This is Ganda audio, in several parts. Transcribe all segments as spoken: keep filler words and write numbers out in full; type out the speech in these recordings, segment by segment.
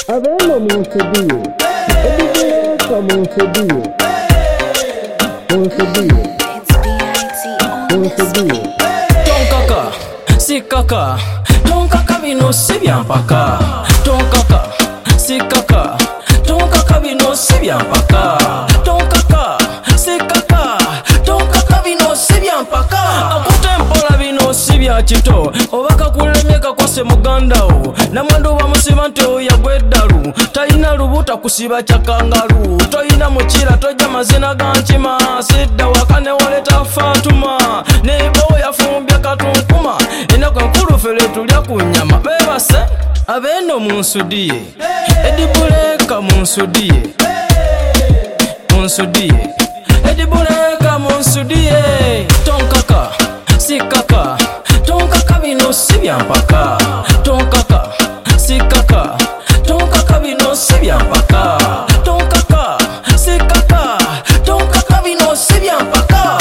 Avendo Monsedio, e di come Monsedio, Monsedio, Monsedio. Tonkaka, sikaka, tonkaka bino sibyampaka. Tonkaka, sikaka, tonkaka bino sibyampaka. Tonkaka, sikaka, tonkaka bino sibyampaka. Akutempola bino sibya kito, obaka kulemyeka kwase mugandawo. Namwandu bamusiba nti oyagwa eddalu, talina lubuta kusiba kyakangalu. Toyina mukira tojja mazina ga nkima, sidda waka ne waleta Fatuma. Nebo yafumbye katunkuma, enako enkulu fere tulya ku nnyama. Bebase abendo munsudiye, edibuleka munsudiye, munsudiye, edibuleka munsudiye. Tonkaka, sikaka, tonkaka bino sibyampaka. Tonkaka, sikaka, tonkaka bino sibyampaka. Tonkaka, sikaka, tonkaka bino sibyampaka.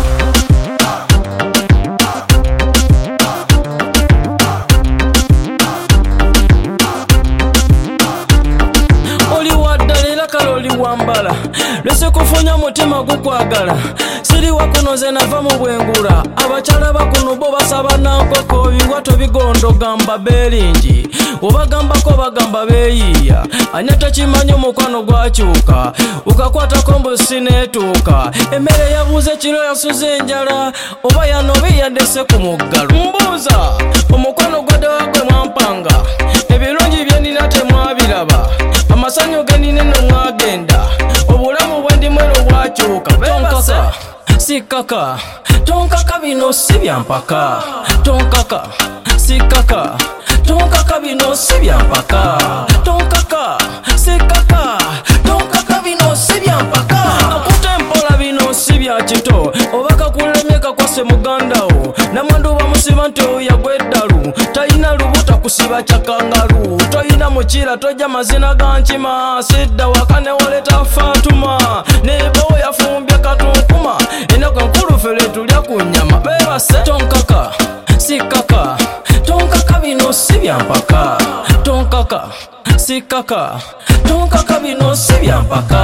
Oli waddala era kale oli wambala, lwese kufunya mutima gukwagala. Siri wakunoze nava mu bwengula, abakyala bakuno bo basaba nankoko. Bingwa tobigondo gamba beeringi, obagambako bagamba beeyiiya. Anyata kimanyi omukwano gwakyuka, ukakwatako mbusi neetuuka. Emmere yabuuze kiro yasuze enjala, oba yanobe yaddese ku muggalo. Mbuuza omukwano gwadde wagwe mwampanga, ebirungi bye nina temwabiraba, amasanyu ge nina eno mwagenda, obulamu bwe ndimu eno bwakyuka. Tonkaka, sikaka, tonkaka bino sibyampaka. Tonkaka, sikaka, tonkaka bino sibyampaka. Tonkaka, sikaka, tonkaka bino sibyampaka. Akutempola bino sibya kito, obaka kulemyeka kwase mugandawo. Namwandu bamusiba nti oyagwa eddalu, talina lubuta kusiba kyakangalu. Toyina mukira tojja mazina ga nkima, sidda waka ne waleta Fatuma. Nebo yafumbye katunkuma, enako enkulu fere tulya ku nnyama. Bebase tonkaka, sikaka, tonkaka bino sibyampaka. Tonkaka, sikaka, tonkaka bino sibyampaka.